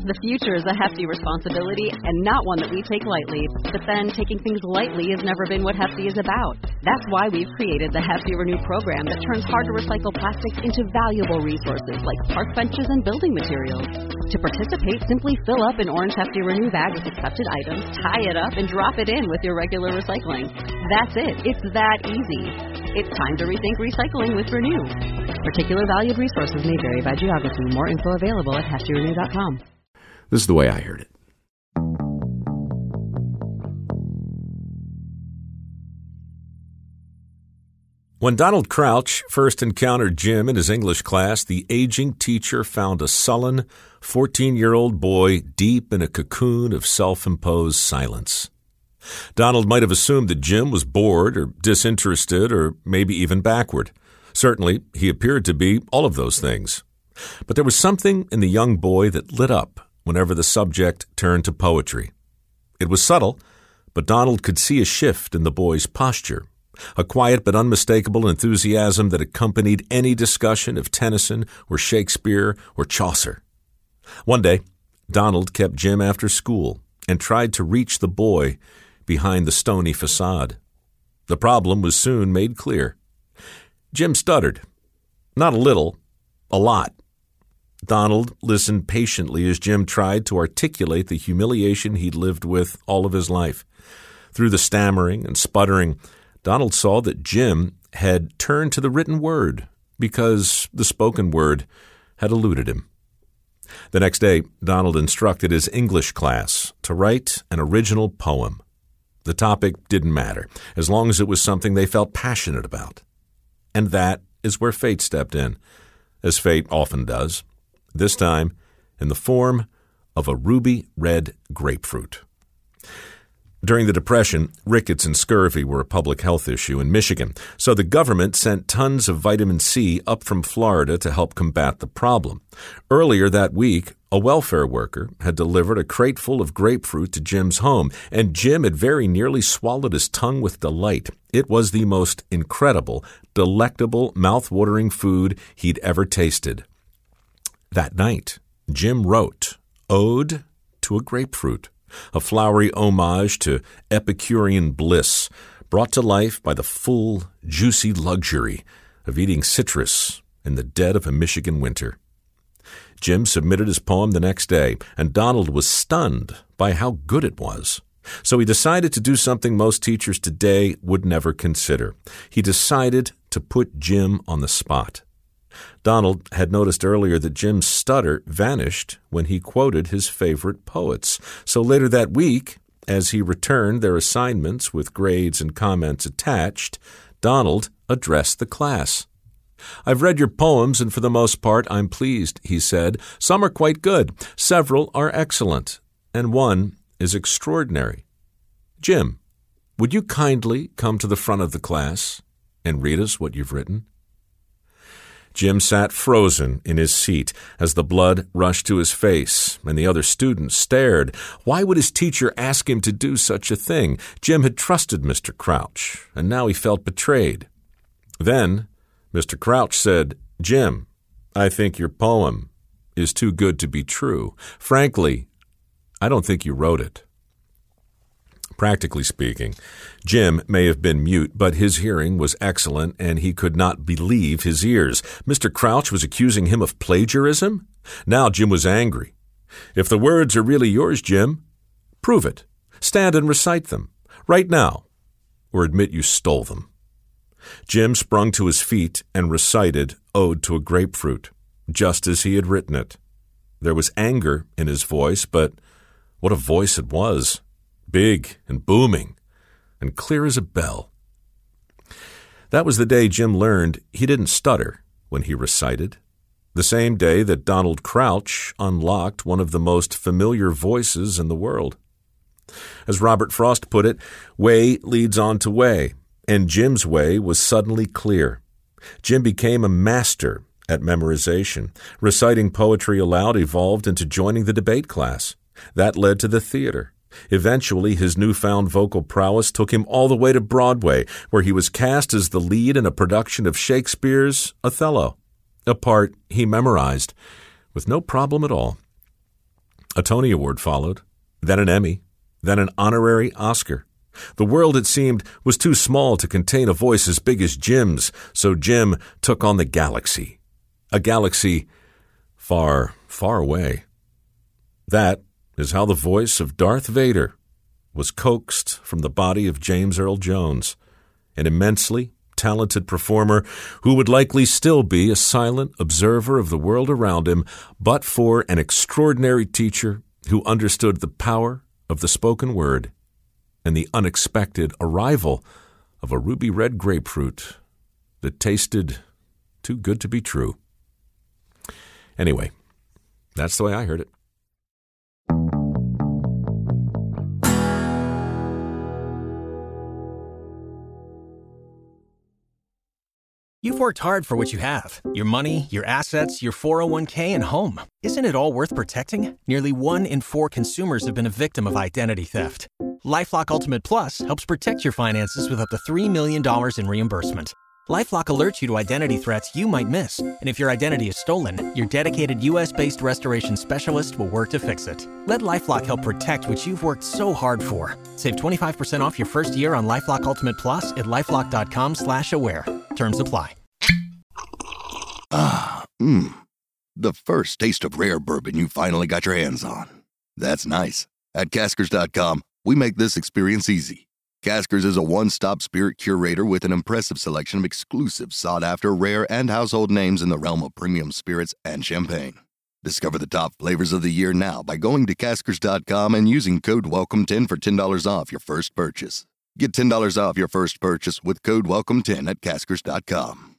The future is a hefty responsibility and not one that we take lightly. But then taking things lightly has never been what Hefty is about. That's why we've created the Hefty Renew program that turns hard-to-recycle plastics into valuable resources like park benches and building materials. To participate, simply fill up an orange Hefty Renew bag with accepted items, tie it up, and drop it in with your regular recycling. That's it. It's that easy. It's time to rethink recycling with Renew. Particular valued resources may vary by geography. More info available at heftyrenew.com. This is the way I heard it. When Donald Crouch first encountered Jim in his English class, the aging teacher found a sullen 14-year-old boy deep in a cocoon of self-imposed silence. Donald might have assumed that Jim was bored or disinterested or maybe even backward. Certainly, he appeared to be all of those things. But there was something in the young boy that lit up whenever the subject turned to poetry. It was subtle, but Donald could see a shift in the boy's posture, a quiet but unmistakable enthusiasm that accompanied any discussion of Tennyson or Shakespeare or Chaucer. One day, Donald kept Jim after school and tried to reach the boy behind the stony facade. The problem was soon made clear. Jim stuttered. Not a little, a lot. Donald listened patiently as Jim tried to articulate the humiliation he'd lived with all of his life. Through the stammering and sputtering, Donald saw that Jim had turned to the written word because the spoken word had eluded him. The next day, Donald instructed his English class to write an original poem. The topic didn't matter, as long as it was something they felt passionate about. And that is where fate stepped in, as fate often does, this time in the form of a ruby red grapefruit. During the Depression, rickets and scurvy were a public health issue in Michigan, so the government sent tons of vitamin C up from Florida to help combat the problem. Earlier that week, a welfare worker had delivered a crate full of grapefruit to Jim's home, and Jim had very nearly swallowed his tongue with delight. It was the most incredible, delectable, mouth-watering food he'd ever tasted. That night, Jim wrote Ode to a Grapefruit, a flowery homage to Epicurean bliss, brought to life by the full, juicy luxury of eating citrus in the dead of a Michigan winter. Jim submitted his poem the next day, and Donald was stunned by how good it was. So he decided to do something most teachers today would never consider. He decided to put Jim on the spot. Donald had noticed earlier that Jim's stutter vanished when he quoted his favorite poets. So later that week, as he returned their assignments with grades and comments attached, Donald addressed the class. "I've read your poems, and for the most part I'm pleased," he said. "Some are quite good, several are excellent, and one is extraordinary. Jim, would you kindly come to the front of the class and read us what you've written?" Jim sat frozen in his seat as the blood rushed to his face, and the other students stared. Why would his teacher ask him to do such a thing? Jim had trusted Mr. Crouch, and now he felt betrayed. Then Mr. Crouch said, "Jim, I think your poem is too good to be true. Frankly, I don't think you wrote it." Practically speaking, Jim may have been mute, but his hearing was excellent, and he could not believe his ears. Mr. Crouch was accusing him of plagiarism? Now Jim was angry. "If the words are really yours, Jim, prove it. Stand and recite them, right now, or admit you stole them." Jim sprung to his feet and recited Ode to a Grapefruit, just as he had written it. There was anger in his voice, but what a voice it was! Big and booming and clear as a bell. That was the day Jim learned he didn't stutter when he recited. The same day that Donald Crouch unlocked one of the most familiar voices in the world. As Robert Frost put it, way leads on to way, and Jim's way was suddenly clear. Jim became a master at memorization. Reciting poetry aloud evolved into joining the debate class. That led to the theater. Eventually, his newfound vocal prowess took him all the way to Broadway, where he was cast as the lead in a production of Shakespeare's Othello, a part he memorized with no problem at all. A Tony Award followed, then an Emmy, then an honorary Oscar. The world, it seemed, was too small to contain a voice as big as Jim's, so Jim took on the galaxy. A galaxy far, far away. That is how the voice of Darth Vader was coaxed from the body of James Earl Jones, an immensely talented performer who would likely still be a silent observer of the world around him, but for an extraordinary teacher who understood the power of the spoken word and the unexpected arrival of a ruby red grapefruit that tasted too good to be true. Anyway, that's the way I heard it. You've worked hard for what you have. Your money, your assets, your 401k, and home. Isn't it all worth protecting? Nearly 1 in 4 consumers have been a victim of identity theft. LifeLock Ultimate Plus helps protect your finances with up to $3 million in reimbursement. LifeLock alerts you to identity threats you might miss. And if your identity is stolen, your dedicated U.S.-based restoration specialist will work to fix it. Let LifeLock help protect what you've worked so hard for. Save 25% off your first year on LifeLock Ultimate Plus at LifeLock.com/aware. Terms apply. The first taste of rare bourbon you finally got your hands on. That's nice. At Caskers.com, we make this experience easy. Caskers is a one-stop spirit curator with an impressive selection of exclusive, sought-after, rare, and household names in the realm of premium spirits and champagne. Discover the top flavors of the year now by going to Caskers.com and using code WELCOME10 for $10 off your first purchase. Get $10 off your first purchase with code WELCOME10 at Caskers.com.